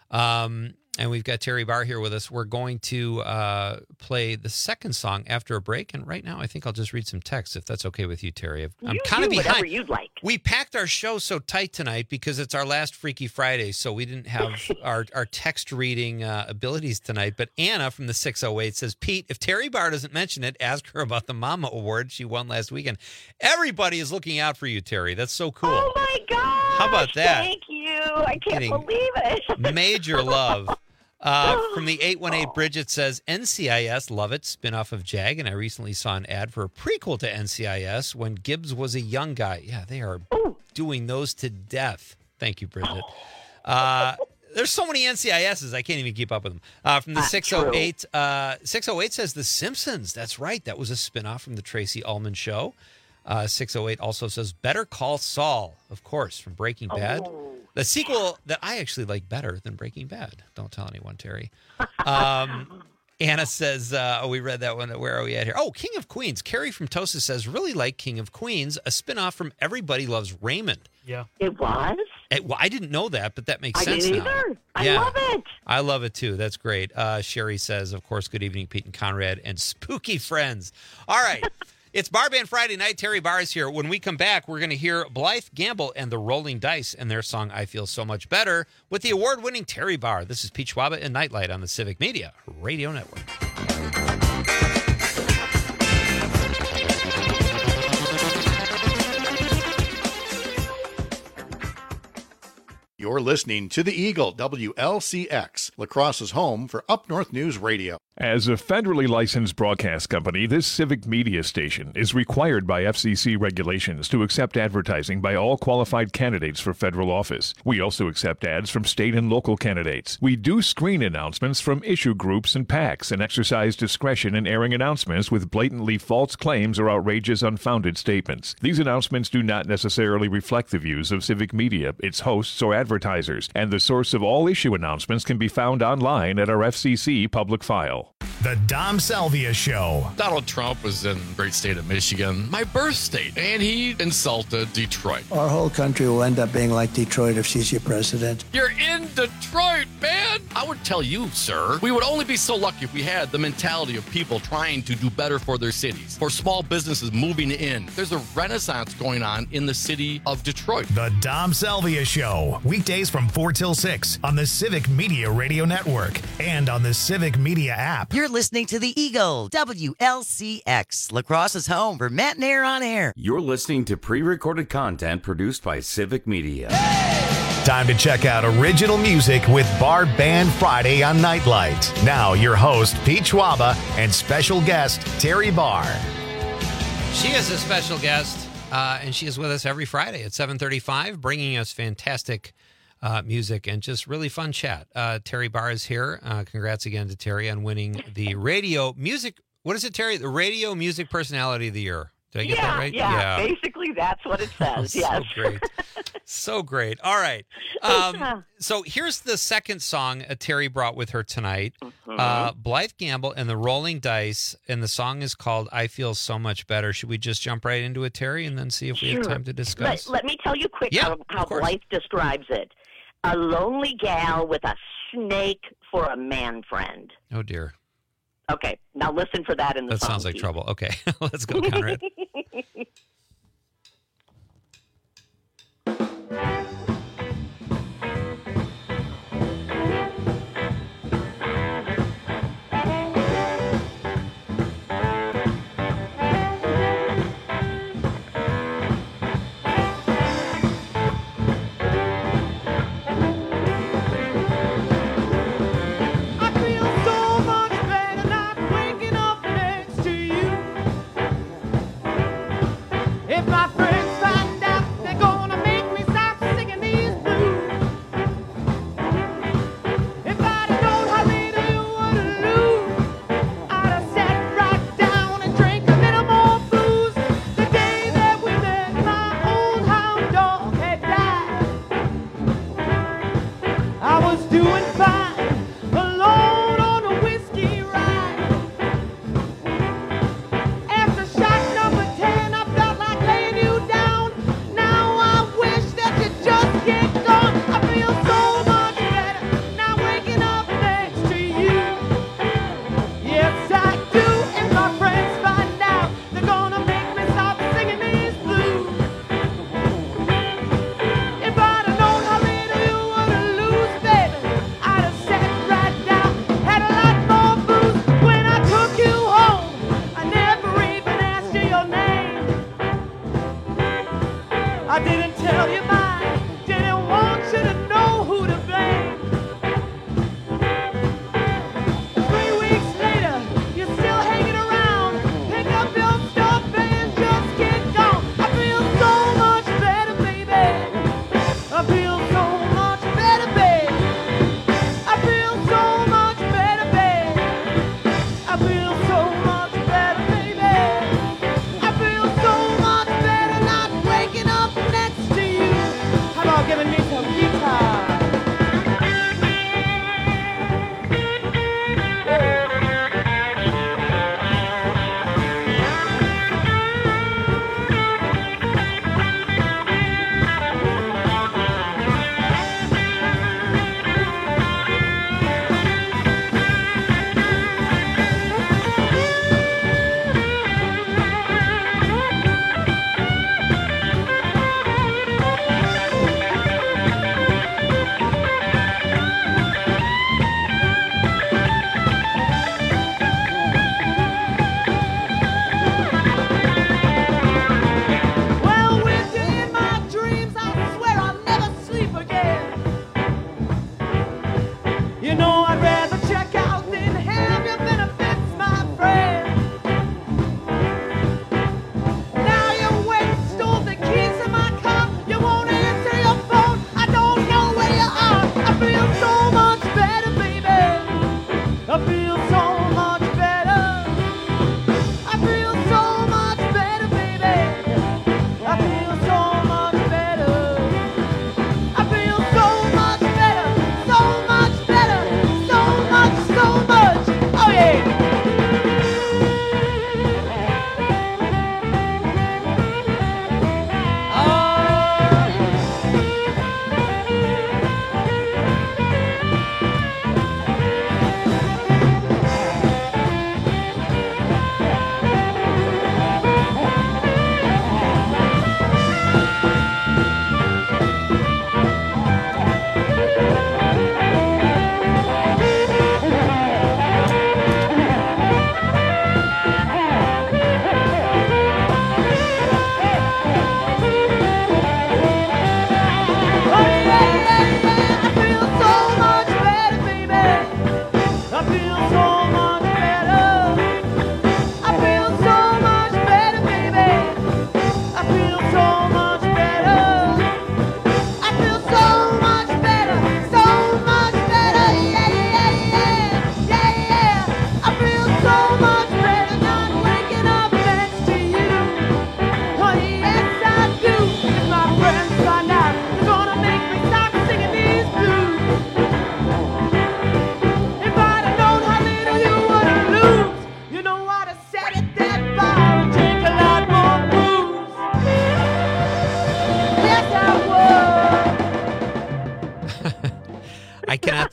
Um, and we've got Terry Barr here with us. We're going to uh, play the second song after a break. And right now, I think I'll just read some text, if that's okay with you, Terry. I'm You kind of do behind. whatever you'd like. We packed our show so tight tonight because it's our last Freaky Friday, so we didn't have our, our text reading uh, abilities tonight. But Anna from the six oh eight says, Pete, if Terry Barr doesn't mention it, ask her about the Mama Award she won last weekend. Everybody is looking out for you, Terry. That's so cool. Oh, my God. How about that? Thank you. I can't Getting believe it. Major love. Uh, from the eight one eight, Bridget says, N C I S, love it, spinoff of Jag, and I recently saw an ad for a prequel to N C I S when Gibbs was a young guy. Yeah, they are doing those to death. Thank you, Bridget. Uh, there's so many N C I S's, I can't even keep up with them. Uh, from the That's six oh eight, uh, six oh eight says The Simpsons. That's right. That was a spinoff from the Tracy Ullman Show. Uh, six oh eight also says Better Call Saul, of course, from Breaking Bad. Oh. The sequel that I actually like better than Breaking Bad. Don't tell anyone, Terry. Um, Anna says, uh, oh, we read that one. Where are we at here? Oh, King of Queens. Carrie from Tosa says, really like King of Queens, a spinoff from Everybody Loves Raymond. Yeah. It was? It, well, I didn't know that, but that makes I sense didn't now. either. I Yeah. love it. I love it too. That's great. Uh, Sherry says, of course, good evening, Pete and Conrad and spooky friends. All right. It's Bar Band Friday night. Terry Barr is here. When we come back, we're going to hear Blythe Gamble and the Rolling Dice and their song I Feel So Much Better with the award-winning Terry Barr. This is Pete Schwaba and Nightlight on the Civic Media Radio Network. You're listening to The Eagle, W L C X, La Crosse's home for Up North News Radio. As a federally licensed broadcast company, this civic media station is required by F C C regulations to accept advertising by all qualified candidates for federal office. We also accept ads from state and local candidates. We do screen announcements from issue groups and PACs and exercise discretion in airing announcements with blatantly false claims or outrageous, unfounded statements. These announcements do not necessarily reflect the views of civic media, its hosts, or advertisers, and the source of all issue announcements can be found online at our F C C public file. The Dom Salvia Show. Donald Trump was in the great state of Michigan, my birth state, and he insulted Detroit. Our whole country will end up being like Detroit if she's your president. You're in Detroit, man! I would tell you, sir, we would only be so lucky if we had the mentality of people trying to do better for their cities, for small businesses moving in. There's a renaissance going on in the city of Detroit. The Dom Salvia Show. Weekdays from four till six on the Civic Media Radio Network and on the Civic Media app. You're listening to the Eagle, W L C X, La Crosse's home for Matt and Air on Air. You're listening to pre-recorded content produced by Civic Media. Time to check out original music with Bar Band Friday on Nightlight. Now, your host, Pete Schwaba, and special guest, Terry Barr. She is a special guest, uh, and she is with us every Friday at seven thirty-five, bringing us fantastic uh, music and just really fun chat. Uh, Terry Barr is here. Uh, congrats again to Terry on winning the radio music. What is it, Terry? The Radio Music Personality of the Year. Did I get yeah, that right? Yeah, yeah, basically that's what it says, so yes. great. So great. All right. Um, so here's the second song uh, Terry brought with her tonight. Mm-hmm. Uh, Blythe Gamble and the Rolling Dice, and the song is called I Feel So Much Better. Should we just jump right into it, Terry, and then see if we sure. have time to discuss? Let, let me tell you quick yeah, how, how Blythe describes it. A lonely gal with a snake for a man friend. Oh, dear. Okay, now listen for that in the that song. That sounds like piece. trouble. Okay, let's go, Conrad.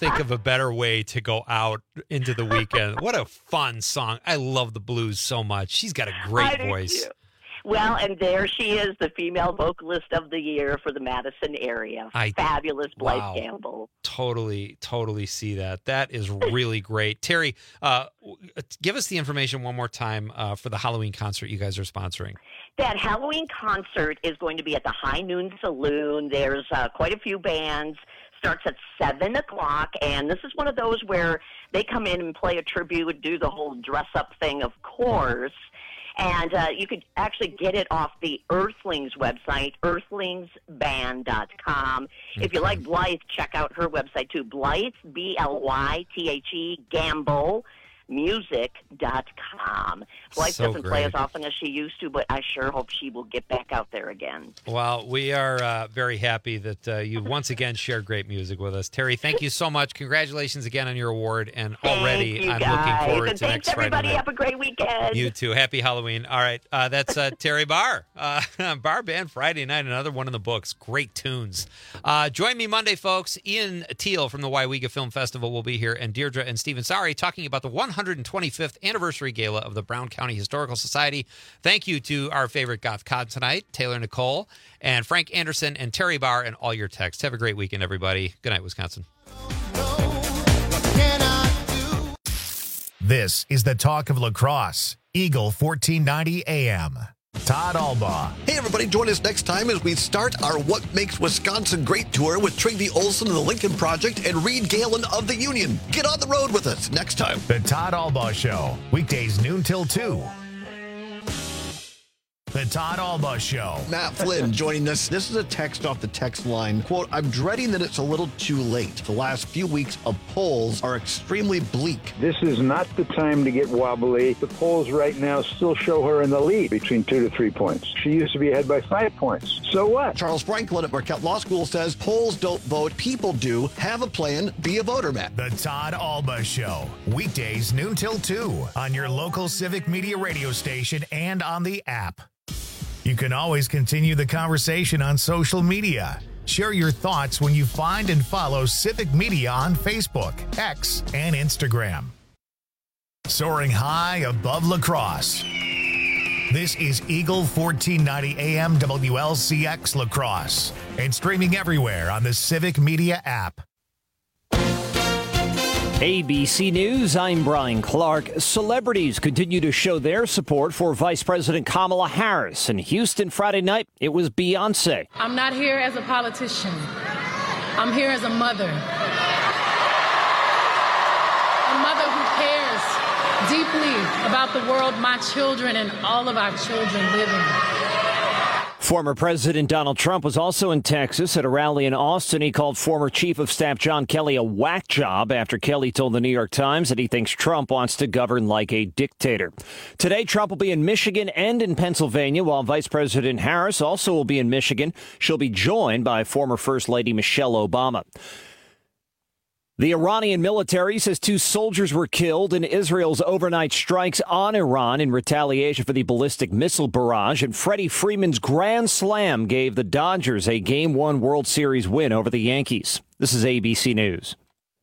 think of a better way to go out into the weekend. What a fun song. I love the blues so much. She's got a great I voice. Do too. Well, and there she is, the female vocalist of the year for the Madison area. I, Fabulous Blythe wow. Campbell. Totally, totally see that. That is really great. Terry, uh, give us the information one more time uh, for the Halloween concert you guys are sponsoring. That Halloween concert is going to be at the High Noon Saloon. There's uh, quite a few bands. Starts at seven o'clock, and this is one of those where they come in and play a tribute, do the whole dress-up thing, of course. And uh, you could actually get it off the Earthlings website, earthlings band dot com. Okay. If you like Blythe, check out her website too, Blythe, B L Y T H E, Gamble. music dot com. Blythe so doesn't great. play as often as she used to, but I sure hope she will get back out there again. Well, we are uh, very happy that uh, you once again shared great music with us. Terry, thank you so much. Congratulations again on your award. And already Thank you I'm guys. looking forward and to thanks next everybody. Friday night. Have a great weekend. You too. Happy Halloween. All right. Uh, that's uh, Terry Barr. Uh, Bar Band Friday night, another one in the books. Great tunes. Uh, join me Monday, folks. Ian Teal from the Waiwega Film Festival will be here, and Deirdre and Stephen Sari talking about the one hundred twenty-fifth anniversary gala of the Brown County Historical Society. Thank you to our favorite goth cod tonight, Taylor Nicole, and Frank Anderson, and Terry Barr, and all your texts. Have a great weekend, everybody. Good night, Wisconsin. This is the talk of lacrosse. Eagle fourteen ninety A M. Todd Albaugh. Hey, everybody, join us next time as we start our What Makes Wisconsin Great tour with Trygve Olsen of the Lincoln Project and Reed Galen of the Union. Get on the road with us next time. The Todd Albaugh Show, weekdays noon till two. The Todd Albaugh Show. Matt Flynn joining us. This is a text off the text line. Quote, I'm dreading that it's a little too late. The last few weeks of polls are extremely bleak. This is not the time to get wobbly. The polls right now still show her in the lead between two to three points. She used to be ahead by five points. So what? Charles Franklin at Marquette Law School says polls don't vote, people do. Have a plan, be a voter, Matt. The Todd Albaugh Show, weekdays noon till two on your local Civic Media radio station and on the app. You can always continue the conversation on social media. Share your thoughts when you find and follow Civic Media on Facebook, X, and Instagram. Soaring high above lacrosse. This is Eagle fourteen ninety A M W L C X Lacrosse and streaming everywhere on the Civic Media app. A B C News, I'm Brian Clark. Celebrities continue to show their support for Vice President Kamala Harris. In Houston Friday night, it was Beyonce. I'm not here as a politician. I'm here as a mother. A mother who cares deeply about the world my children and all of our children live in. Former President Donald Trump was also in Texas at a rally in Austin. He called former Chief of Staff John Kelly a whack job after Kelly told the New York Times that he thinks Trump wants to govern like a dictator. Today, Trump will be in Michigan and in Pennsylvania, while Vice President Harris also will be in Michigan. She'll be joined by former First Lady Michelle Obama. The Iranian military says two soldiers were killed in Israel's overnight strikes on Iran in retaliation for the ballistic missile barrage, and Freddie Freeman's grand slam gave the Dodgers a Game one World Series win over the Yankees. This is A B C News.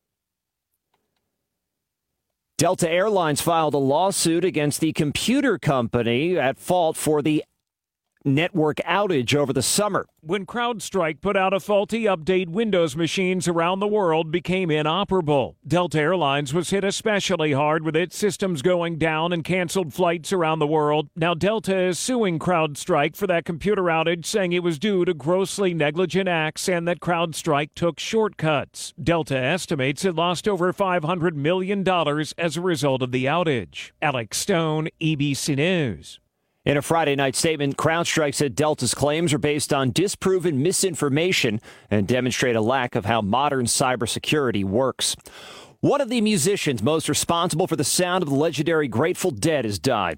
Delta Airlines filed a lawsuit against the computer company at fault for the network outage over the summer. When CrowdStrike put out a faulty update, Windows machines around the world became inoperable. Delta Airlines was hit especially hard with its systems going down and canceled flights around the world. Now Delta is suing CrowdStrike for that computer outage, saying it was due to grossly negligent acts and that CrowdStrike took shortcuts. Delta estimates it lost over five hundred million dollars as a result of the outage. Alex Stone, A B C News. In a Friday night statement, CrowdStrike said Delta's claims are based on disproven misinformation and demonstrate a lack of how modern cybersecurity works. One of the musicians most responsible for the sound of the legendary Grateful Dead has died.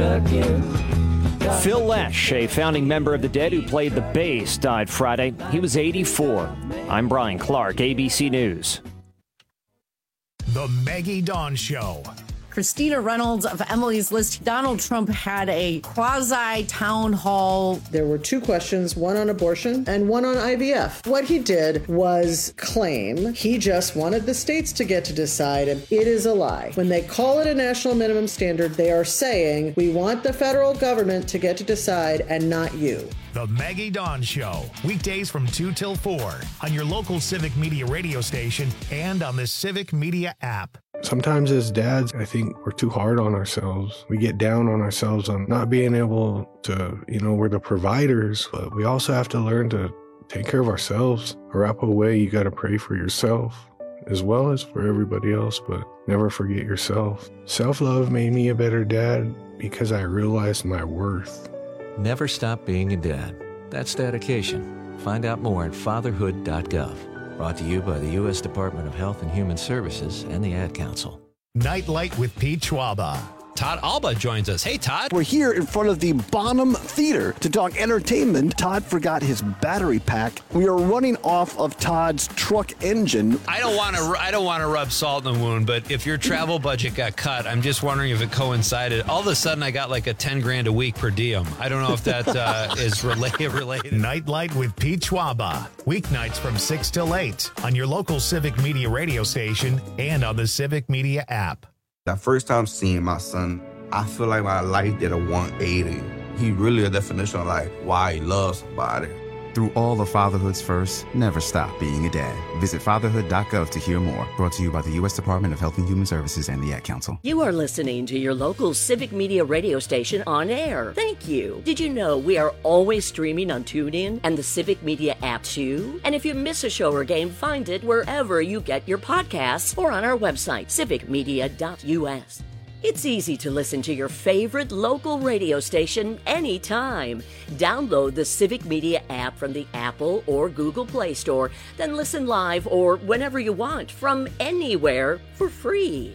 Phil Lesh, a founding member of the Dead who played the bass, died Friday. He was eighty-four. I'm Brian Clark, A B C News. The Maggie Dawn Show. Christina Reynolds of Emily's List. Donald Trump had a quasi town hall. There were two questions, one on abortion and one on I V F. What he did was claim he just wanted the states to get to decide, and it is a lie. When they call it a national minimum standard, they are saying we want the federal government to get to decide and not you. The Maggie Dawn Show, weekdays from two till four on your local Civic Media radio station and on the Civic Media app. Sometimes as dads, I think we're too hard on ourselves. We get down on ourselves on not being able to, you know, we're the providers, but we also have to learn to take care of ourselves. A wrap away, you got to pray for yourself as well as for everybody else, but never forget yourself. Self-love made me a better dad because I realized my worth. Never stop being a dad. That's dedication. Find out more at fatherhood dot gov. Brought to you by the U S Department of Health and Human Services and the Ad Council. Nightlight with Pete Schwaba. Todd Alba joins us. Hey, Todd. We're here in front of the Bonham Theater to talk entertainment. Todd forgot his battery pack. We are running off of Todd's truck engine. I don't want to. I don't want to rub salt in the wound, but if your travel budget got cut, I'm just wondering if it coincided. All of a sudden, I got like a ten grand a week per diem. I don't know if that uh, is related. Related. Nightlight with Pete Schwaba. Weeknights from six till eight on your local Civic Media radio station and on the Civic Media app. The first time seeing my son, I feel like my life did a one eighty. He really a definition of like why he loves somebody. Through all of fatherhood's first, never stop being a dad. Visit fatherhood dot gov to hear more. Brought to you by the U S Department of Health and Human Services and the Ad Council. You are listening to your local Civic Media radio station on air. Thank you. Did you know we are always streaming on TuneIn and the Civic Media app too? And if you miss a show or game, find it wherever you get your podcasts or on our website, civic media dot U S. It's easy to listen to your favorite local radio station anytime. Download the Civic Media app from the Apple or Google Play Store, then listen live or whenever you want from anywhere for free.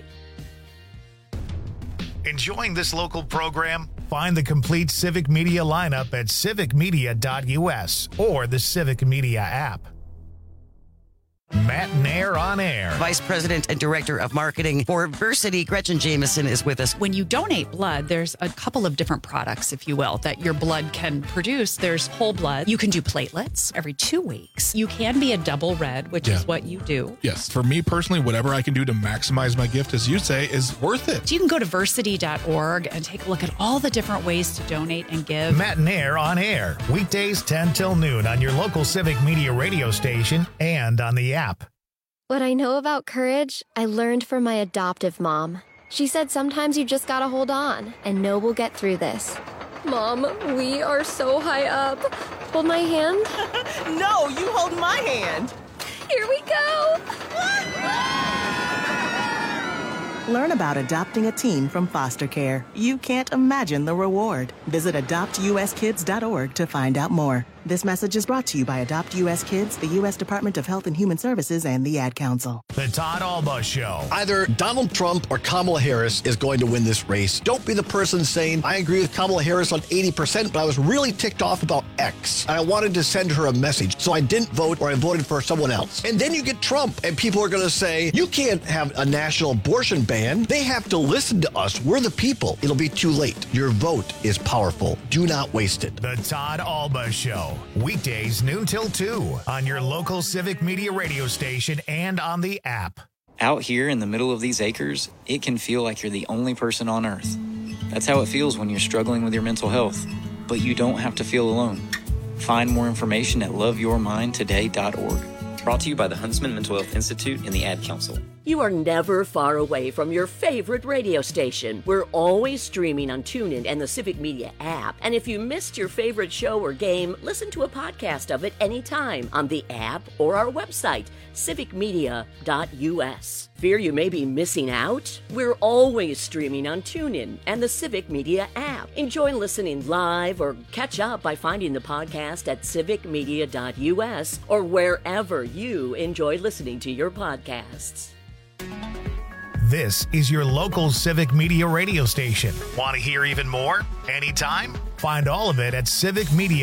Enjoying this local program? Find the complete Civic Media lineup at civic media dot U S or the Civic Media app. Matt Nair on air. Vice President and Director of Marketing for Versity, Gretchen Jameson, is with us. When you donate blood, there's a couple of different products, if you will, that your blood can produce. There's whole blood. You can do platelets every two weeks. You can be a double red, which Yeah. is what you do. Yes. For me personally, whatever I can do to maximize my gift, as you say, is worth it. So you can go to versity dot org and take a look at all the different ways to donate and give. Matt Nair on air. Weekdays ten till noon on your local Civic Media radio station and on the app. What I know about courage, I learned from my adoptive mom. She said sometimes you just gotta hold on and know we'll get through this. Mom, we are so high up. Hold my hand. No, you hold my hand. Here we go. Learn about adopting a teen from foster care. You can't imagine the reward. Visit adopt u s kids dot org to find out more. This message is brought to you by Adopt U S Kids, the U S Department of Health and Human Services, and the Ad Council. The Todd Alba Show. Either Donald Trump or Kamala Harris is going to win this race. Don't be the person saying, I agree with Kamala Harris on eighty percent, but I was really ticked off about X. And I wanted to send her a message, so I didn't vote or I voted for someone else. And then you get Trump, and people are going to say, you can't have a national abortion ban. They have to listen to us. We're the people. It'll be too late. Your vote is powerful. Do not waste it. The Todd Alba Show. Weekdays noon till two on your local Civic Media radio station and on the app. Out here in the middle of these acres, it can feel like you're the only person on earth. That's how it feels when you're struggling with your mental health. But you don't have to feel alone. Find more information at love your mind today dot org. Brought to you by the Huntsman Mental Health Institute and the Ad Council. You are never far away from your favorite radio station. We're always streaming on TuneIn and the Civic Media app. And if you missed your favorite show or game, listen to a podcast of it anytime on the app or our website, civic media dot U S. Fear you may be missing out? We're always streaming on TuneIn and the Civic Media app. Enjoy listening live or catch up by finding the podcast at civic media dot U S or wherever you enjoy listening to your podcasts. This is your local Civic Media radio station. Want to hear even more? Anytime? Find all of it at Civic Media.